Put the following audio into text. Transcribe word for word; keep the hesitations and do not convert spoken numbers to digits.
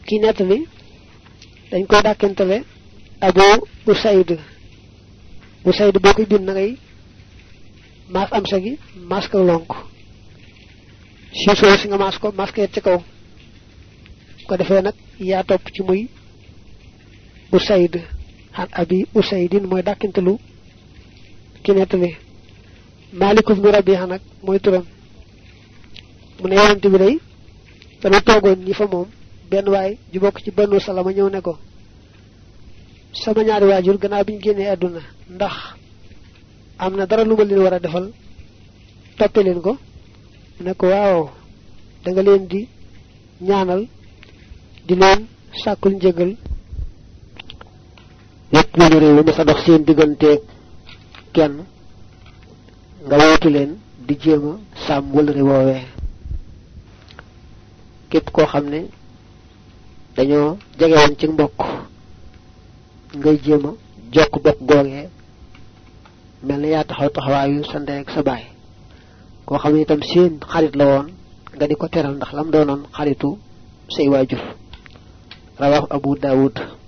ki nettali dañ ko dakentale Abu Usayd Usayd boko bind na ngay mas am sa gi mas ko lonk ci so ci nga mas ko mas ko ci kaw ko defé nak ya top ci muy Usayd han Abi Usaydin moy dakentelu ki nettali Malik ibn Rabiha nak moy turam mu ne yonent bi day fa na togon ñi fa mom ben way ju bok ci Banu Salama ñew ne ko sama ñaari wajur gëna biñu génné aduna ndax amna dara lu ma leen wara defal topé leen ko ne ko waaw da nga leen di ñaanal di leen sakul njëgal yépp ñu réew ma sa dox seen digënté kenn nga wootu leen di jéema sam wala réewé képp koo xam ne dañoo jege woon ci mbokk ngay jéema jokk bokk googee mel na yaa taxaw taxawaayu sa ndey ak sa baay koo xam ne itam seen xarit la woon nga di ko teral ndax lam doonoon xaritu say waajur rawahu Abu Dawud